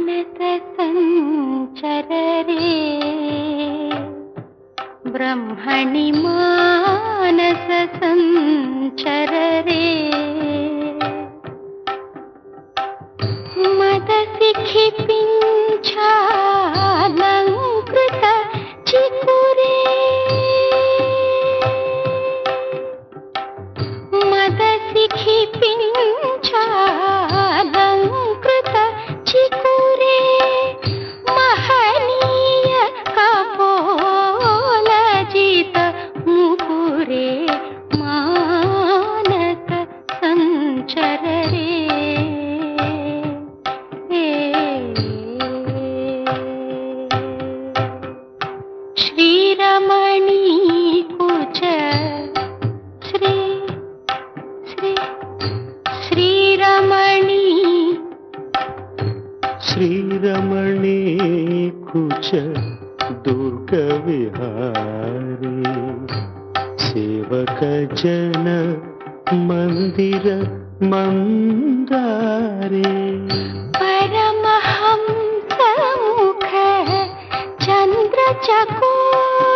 मानस संचर रे ब्रह्मणि मानस संचर रे मद सिखि पिंछालंकृत चिकुरे मद सिखि पिंछालंकृत चिकुरे महनीय कपोल जित मुकुरे मानस संचर रे श्रीरमणी कुच श्री श्री श्रीरमणी श्रीरमणी कुच दुर्ग विहारी सेवक जन मंदिर मंदारे परमहंस मुख चंद्र चकोर